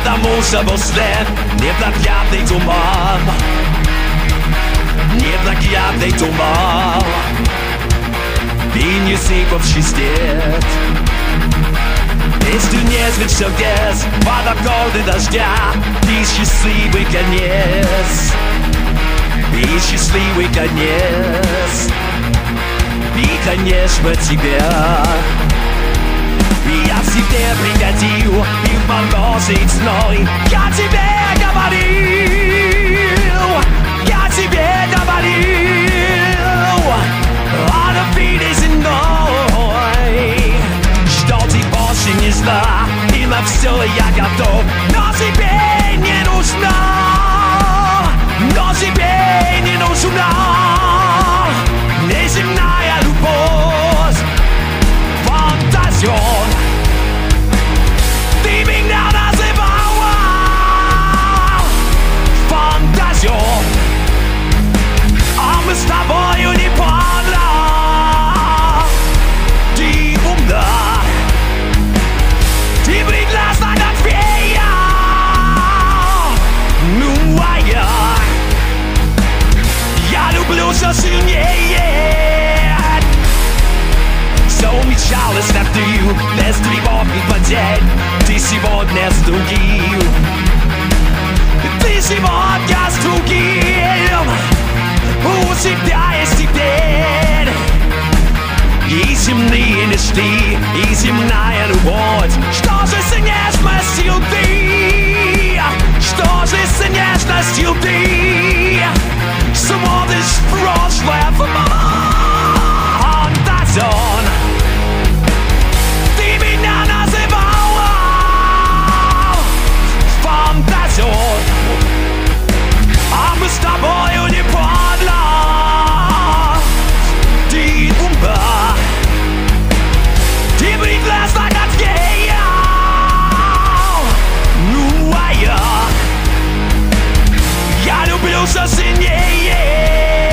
Потому что во сне непроглядный туман, непроглядный туман, и не сыпавший снег. Если не звучит сердец под аккорды дождя, и счастливый конец, и счастливый конец, и, конечно, тебя. И я себе пригодил, и в мороз, и зной я тебе говорил, я тебе говорил о любви земной, что ты больше не зна, и на все я готов, но тебе не нужна, но тебе не нужна неземная любовь, фантазион. Ты меня называла фантазион, а мы с тобою не пара. Ты умна, ты прекрасна, как фея. Ну а я люблю все сильнее. Все умечалось на ты, без тревог и потерь. Ты сегодня с другим, ты сегодня с другим. У тебя есть теперь и земные мечты, и земная любовь. Что же с нежностью ты, что же с нежностью ты смотришь в прошлое, фантазион. Ты меня называла фантазион, а мы с тобою не падла. Ты умна, ты прекрасна, как фея. Ну а я люблю все сильнее.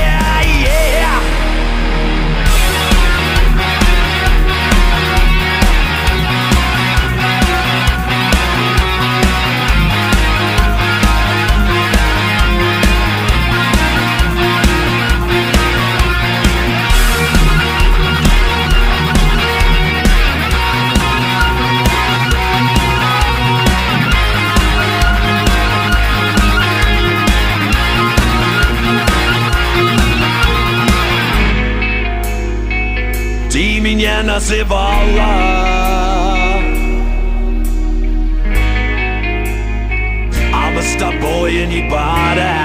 Ты меня называла, а мы с тобой не пара.